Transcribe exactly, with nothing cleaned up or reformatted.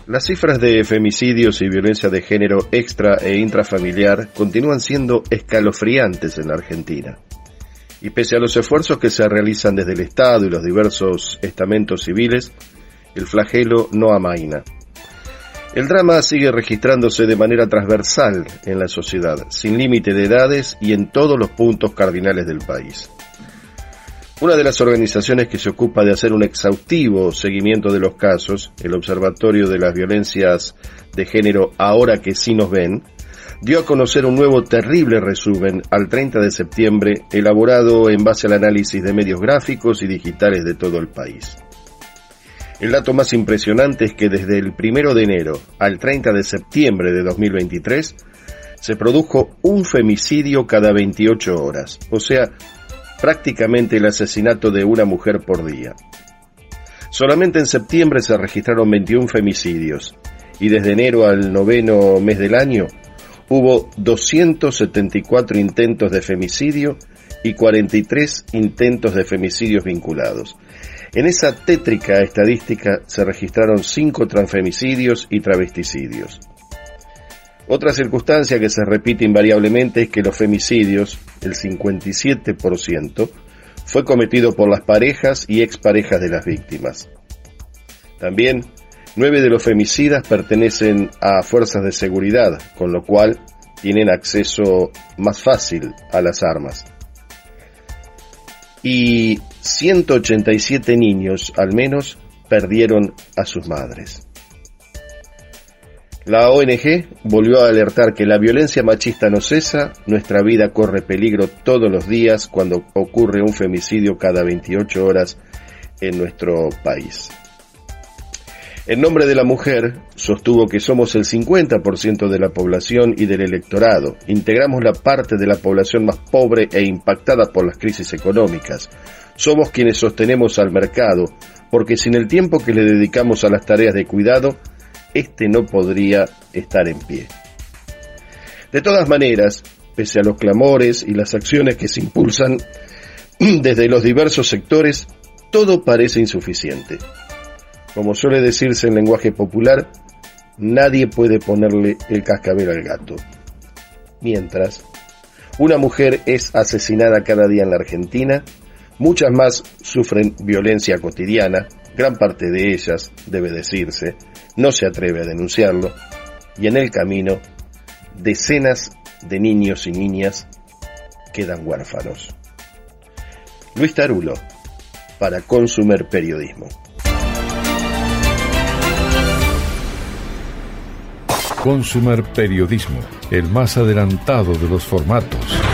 Las cifras de femicidios y violencia de género extra e intrafamiliar continúan siendo escalofriantes en la Argentina. Y pese a los esfuerzos que se realizan desde el Estado y los diversos estamentos civiles, el flagelo no amaina. El drama sigue registrándose de manera transversal en la sociedad, sin límite de edades y en todos los puntos cardinales del país. Una de las organizaciones que se ocupa de hacer un exhaustivo seguimiento de los casos, el Observatorio de las Violencias de Género Ahora que sí nos ven, dio a conocer un nuevo terrible resumen al treinta de septiembre, elaborado en base al análisis de medios gráficos y digitales de todo el país. El dato más impresionante es que desde el primero de enero al treinta de septiembre de dos mil veintitrés se produjo un femicidio cada veintiocho horas, o sea, prácticamente el asesinato de una mujer por día. Solamente en septiembre se registraron veintiún femicidios y desde enero al noveno mes del año hubo doscientos setenta y cuatro intentos de femicidio y cuarenta y tres intentos de femicidios vinculados. En esa tétrica estadística se registraron cinco transfemicidios y travesticidios. Otra circunstancia que se repite invariablemente es que los femicidios, el cincuenta y siete por ciento, fue cometido por las parejas y exparejas de las víctimas. También, nueve de los femicidas pertenecen a fuerzas de seguridad, con lo cual tienen acceso más fácil a las armas. Y ciento ochenta y siete niños, al menos, perdieron a sus madres. La O N G volvió a alertar que la violencia machista no cesa, nuestra vida corre peligro todos los días cuando ocurre un femicidio cada veintiocho horas en nuestro país. En nombre de la mujer, sostuvo que somos el cincuenta por ciento de la población y del electorado. Integramos la parte de la población más pobre e impactada por las crisis económicas. Somos quienes sostenemos al mercado, porque sin el tiempo que le dedicamos a las tareas de cuidado, este no podría estar en pie. De todas maneras, pese a los clamores y las acciones que se impulsan desde los diversos sectores, todo parece insuficiente. Como suele decirse en lenguaje popular, nadie puede ponerle el cascabel al gato. Mientras, una mujer es asesinada cada día en la Argentina, muchas más sufren violencia cotidiana, gran parte de ellas, debe decirse, no se atreve a denunciarlo, y en el camino, decenas de niños y niñas quedan huérfanos. Luis Tarulo, para Consumer Periodismo. Consumer Periodismo, el más adelantado de los formatos.